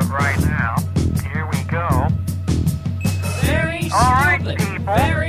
right now. Here we go. Very All right, stupid. people. Very